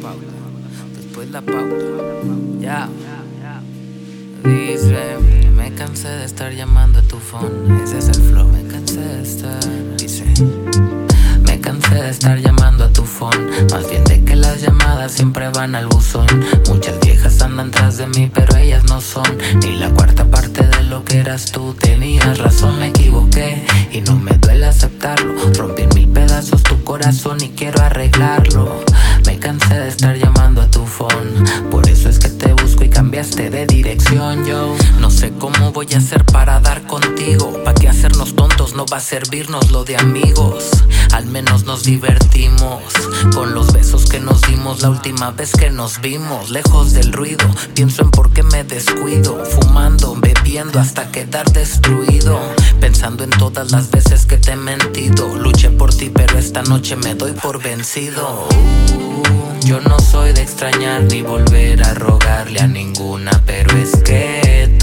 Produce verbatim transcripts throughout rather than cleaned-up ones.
Después la pauta. Ya. Dice, me cansé de estar llamando a tu phone. Ese es el flow. Me cansé de estar. Dice, me cansé de estar llamando a tu phone. Más bien de que las llamadas siempre van al buzón. Muchas viejas andan tras de mí, pero ellas no son ni la cuarta parte de lo que eras tú. Tenías razón, me equivoqué y no me duele aceptarlo. Rompí en mil pedazos tu corazón y quiero arreglarlo. Me cansé de estar llamando a tu phone. Por eso es que te busco y cambiaste de dirección. Yo no sé cómo voy a hacer para dar contigo. Pa' que hacernos tontos no va a servirnos lo de amigos. Al menos nos divertimos con los besos que nos dimos la última vez que nos vimos. Lejos del ruido, pienso en por qué me descuido. Fumando, bebiendo hasta quedar destruido. Pensando en todas las veces que te he mentido. Luché por ti pero esta noche me doy por vencido. uh, Yo no soy de extrañar ni volver a rogarle a ninguna, pero es que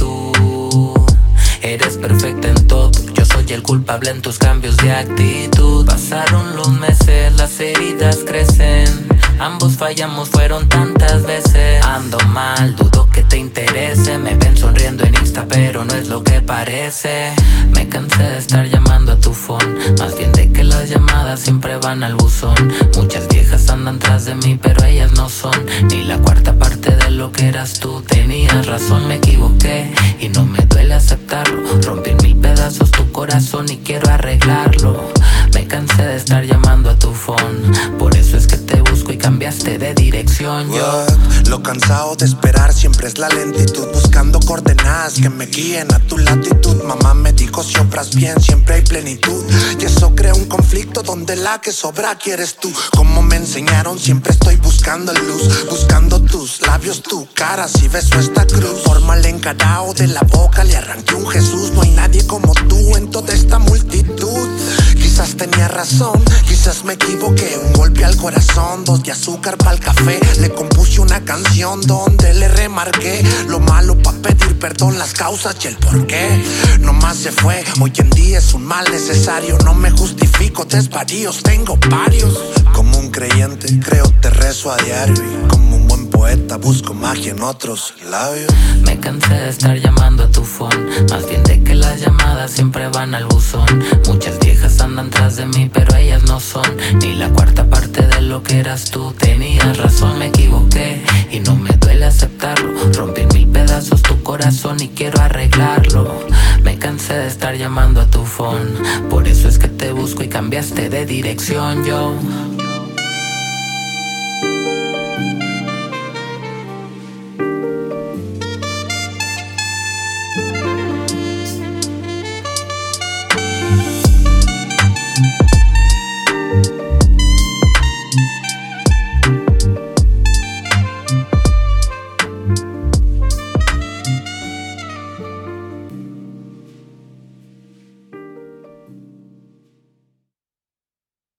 tú eres perfecta en todo. Yo soy el culpable en tus cambios de actitud. Pasaron los meses, las heridas crecen. Ambos fallamos, fueron tantas veces. Ando mal, dudo que te interese. Me ven sonriendo en Insta, pero no es lo que parece. Me cansé de estar llamando a tu phone. Más bien de que las llamadas siempre van al buzón. Muchas viejas andan tras de mí, pero ellas no son ni la cuarta parte de lo que eras tú. Tenías razón, me equivoqué y no me duele aceptarlo. Rompí en mil pedazos tu corazón y quiero arreglarlo. Me cansé de estar llamando a tu phone. Por eso es que te busco y cambiaste de dirección. Yo lo cansado de esperar siempre es la lentitud. Buscando coordenadas que me guíen a tu latitud. Mamá me dijo si obras bien siempre hay plenitud. Y eso crea un conflicto donde la que sobra quieres tú. Como me enseñaron siempre estoy buscando luz. Buscando tus labios, tu cara, si beso esta cruz. Forma el encarado de la boca, le arranqué un Jesús. No hay nadie como tú en toda esta multitud. Quizás tenía razón, quizás me equivoqué. Un golpe al corazón, dos de azúcar pa'l café. Le compuse una canción donde le remarqué lo malo pa' pedir perdón, las causas y el porqué. Nomás se fue, hoy en día es un mal necesario. No me justifico, desvaríos, tengo varios. Como un creyente, creo te rezo a diario. Y como un buen poeta busco magia en otros labios. Me cansé de estar llamando a tu phone. Más bien de que las llamadas siempre van al buzón. Muchas viejas andan tras de mí, pero ellas no son ni la cuarta parte de lo que eras tú. Tenías razón, me equivoqué y no me duele aceptarlo. Rompí en mil pedazos tu corazón y quiero arreglarlo. Me cansé de estar llamando a tu phone. Por eso es que te busco y cambiaste de dirección. Yo